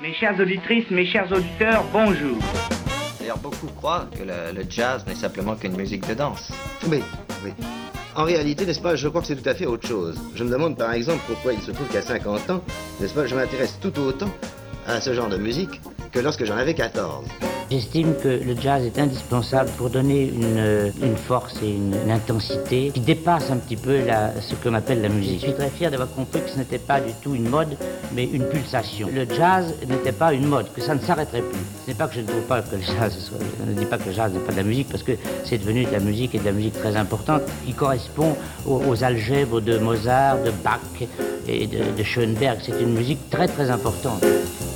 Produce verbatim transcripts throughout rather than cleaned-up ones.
Mes chères auditrices, mes chers auditeurs, bonjour. D'ailleurs, beaucoup croient que le, le jazz n'est simplement qu'une musique de danse. Oui, oui. En réalité, n'est-ce pas, je crois que c'est tout à fait autre chose. Je me demande par exemple pourquoi il se trouve qu'à cinquante ans, n'est-ce pas, je m'intéresse tout autant à ce genre de musique que lorsque j'en avais quatorze. J'estime que le jazz est indispensable pour donner une, une force et une, une intensité qui dépasse un petit peu la, ce qu'on appelle la musique. Je suis très fier d'avoir compris que ce n'était pas du tout une mode, mais une pulsation. Le jazz n'était pas une mode, que ça ne s'arrêterait plus. Ce n'est pas que je ne trouve pas que le jazz soit, je ne dis pas que le jazz n'est pas de la musique, parce que c'est devenu de la musique et de la musique très importante. Il correspond aux, aux algèbres de Mozart, de Bach et de, de Schoenberg. C'est une musique très très importante.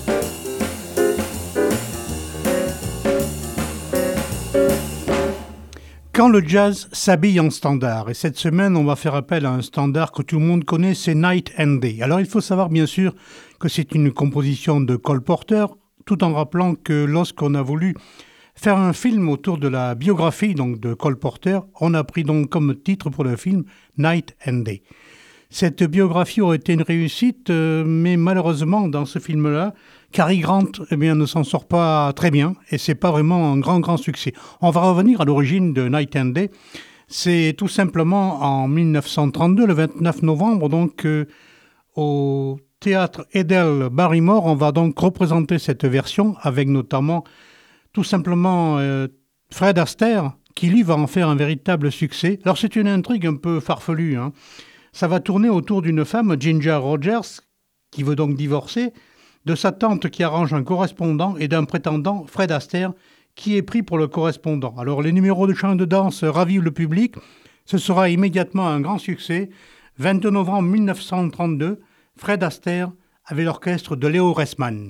Quand le jazz s'habille en standard, et cette semaine on va faire appel à un standard que tout le monde connaît, c'est Night and Day. Alors il faut savoir bien sûr que c'est une composition de Cole Porter, tout en rappelant que lorsqu'on a voulu faire un film autour de la biographie donc de Cole Porter, on a pris donc comme titre pour le film Night and Day. Cette biographie aurait été une réussite, euh, mais malheureusement dans ce film-là, Cary Grant eh bien, ne s'en sort pas très bien et c'est pas vraiment un grand grand succès. On va revenir à l'origine de Night and Day. C'est tout simplement en dix-neuf cent trente-deux, le vingt-neuf novembre, donc euh, au théâtre Ethel Barrymore, on va donc représenter cette version avec notamment tout simplement euh, Fred Astaire qui lui va en faire un véritable succès. Alors c'est une intrigue un peu farfelue, hein. Ça va tourner autour d'une femme, Ginger Rogers, qui veut donc divorcer, de sa tante qui arrange un correspondant et d'un prétendant, Fred Astaire, qui est pris pour le correspondant. Alors les numéros de chant et de danse ravivent le public. Ce sera immédiatement un grand succès. vingt-deux novembre dix-neuf cent trente-deux, Fred Astaire avec l'orchestre de Leo Reisman.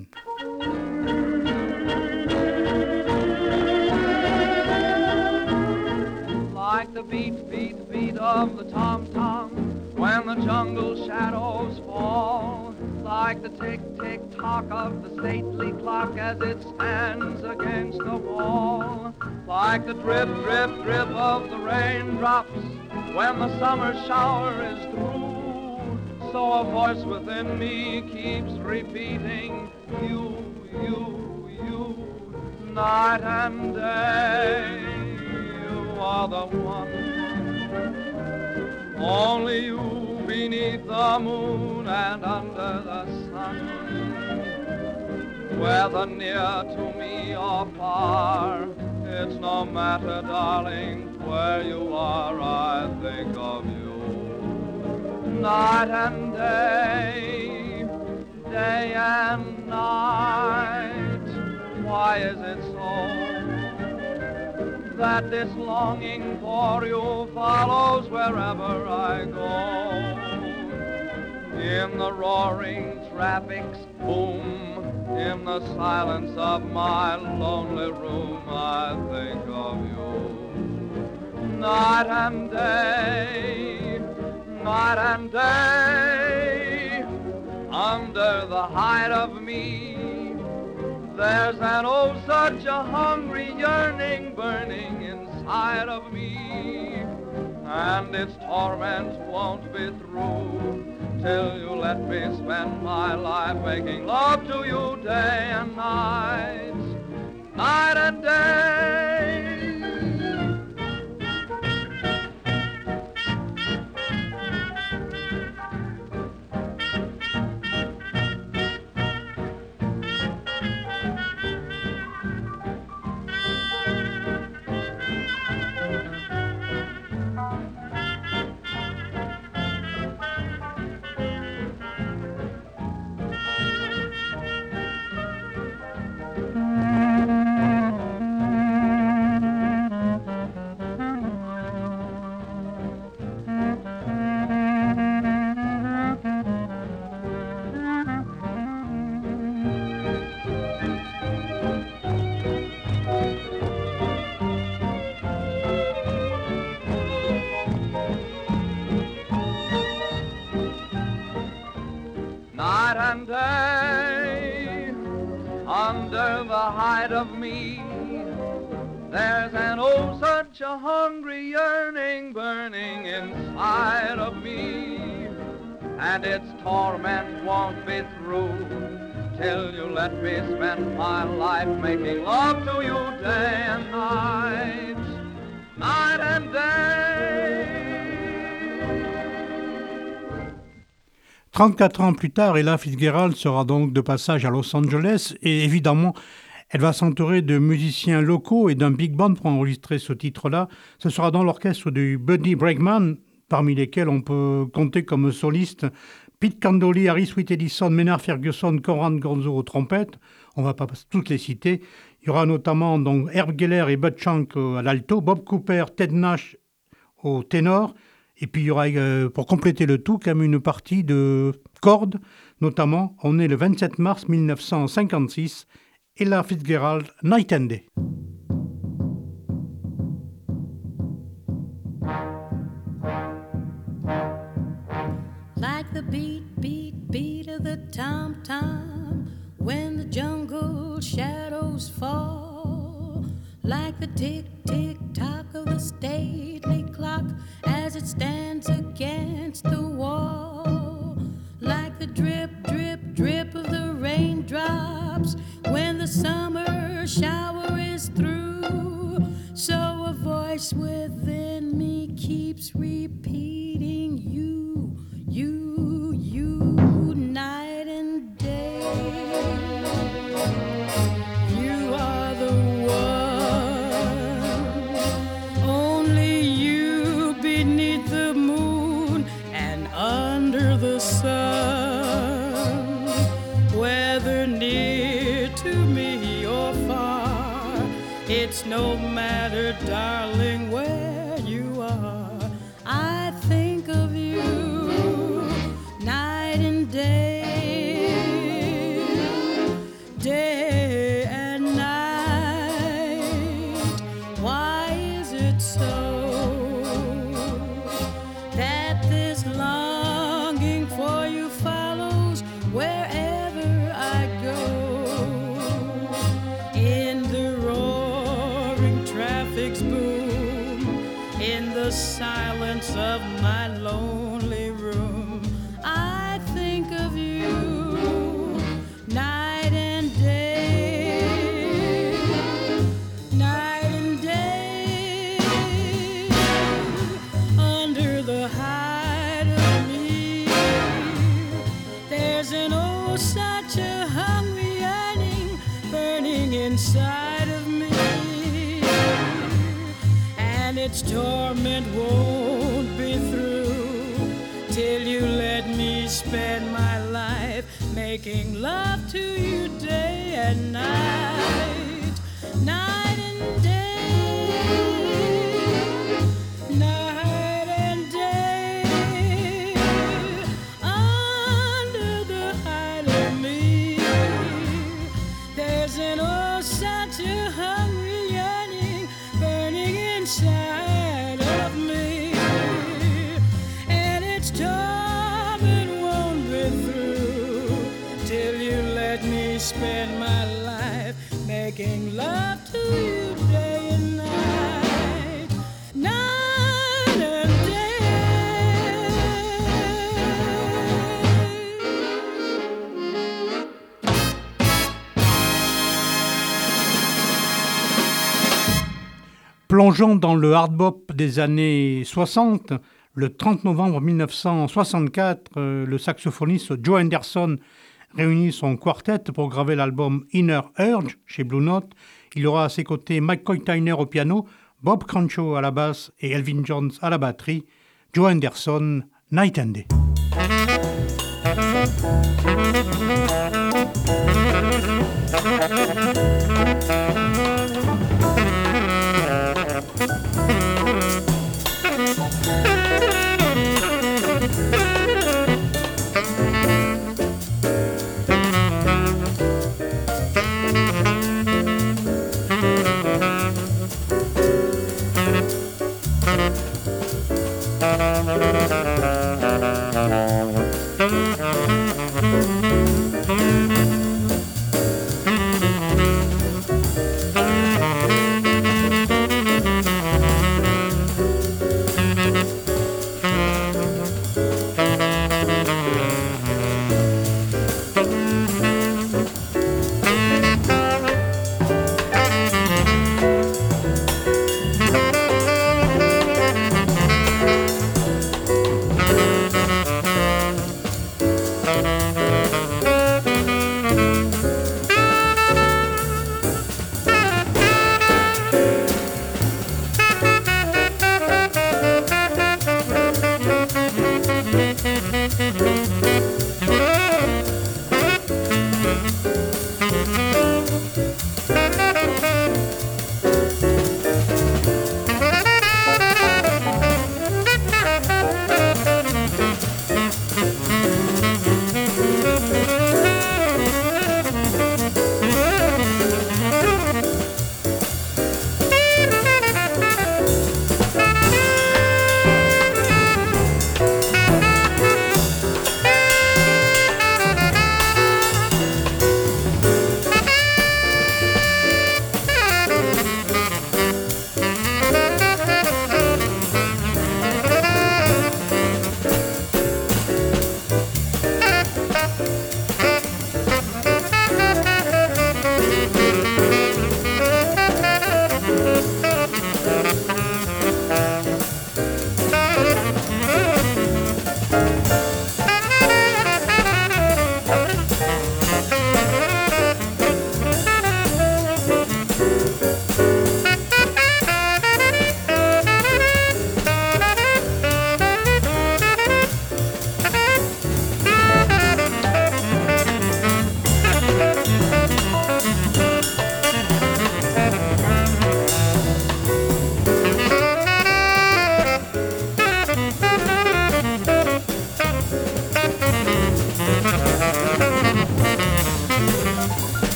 Like the beat, beat, beat of the tom-tom when the jungle shadows fall, like the tick-tick-tock of the stately clock as it stands against the wall, like the drip, drip, drip of the raindrops when the summer shower is through, so a voice within me keeps repeating, you, you, you, night and day, you are the one. Only you beneath the moon and under the sun, whether near to me or far, it's no matter, darling, where you are, I think of you. Night and day, day and night, why is it so that this longing for you follows wherever I go? In the roaring traffic's boom, in the silence of my lonely room, I think of you. Night and day, night and day, under the hide of me, there's an oh such a hungry yearning burning inside of me, and its torment won't be through till you let me spend my life making love to you day and night, night and day. Of me, there's an oh such a hungry yearning burning inside of me, and its torment won't be through till you let me spend my life making love to you day and night, night and day. trente-quatre ans plus tard, Ella Fitzgerald sera donc de passage à Los Angeles et évidemment, elle va s'entourer de musiciens locaux et d'un big band pour enregistrer ce titre-là. Ce sera dans l'orchestre du Buddy Bregman, parmi lesquels on peut compter comme solistes Pete Candoli, Harry Sweet Edison, Maynard Ferguson, Conrad Gonzo aux trompettes. On ne va pas toutes les citer. Il y aura notamment donc Herb Geller et Bud Shank à l'alto, Bob Cooper, Ted Nash au ténor. Et puis il y aura, euh, pour compléter le tout, quand même une partie de cordes. Notamment, on est le vingt-sept mars mille neuf cent cinquante-six, Ella Fitzgerald, Night and Day. Like the beat, beat, beat of the tom-tom when the jungle shadows fall. Like the tick, tick, tock of the stately clock as it stands against the wall. Like the drip, drip, drip of the raindrops when the summer shower is through. So a voice within me keeps repeating you, you, you, night and day. You are the one, only you beneath the moon and under the sun. Whether near to me or far, it's no matter, darling, where you are. I think of you night and day, day and night. Why is it so that this longing for you follows wherever I go? In the roaring traffic's boom, in the silence of my lonely room, I think of you night and day, night and day. Under the hide of me, there's an oh such a hungry yearning burning inside of me, and its torment won't be through till you let me spend my life making love to you day and night, night and day, night and day. Under the hide of me, there's an oh such a hungry yearning burning inside of me, and its torment won't be through till you let me spend my life making love to you day and night, night and day. Plongeons dans le hard bop des années soixante. Le trente novembre mille neuf cent soixante-quatre, euh, le saxophoniste Joe Henderson réunit son quartet pour graver l'album Inner Urge chez Blue Note. Il aura à ses côtés McCoy Tyner au piano, Bob Cranshaw à la basse et Elvin Jones à la batterie. Joe Henderson, Night and Day. Thank you.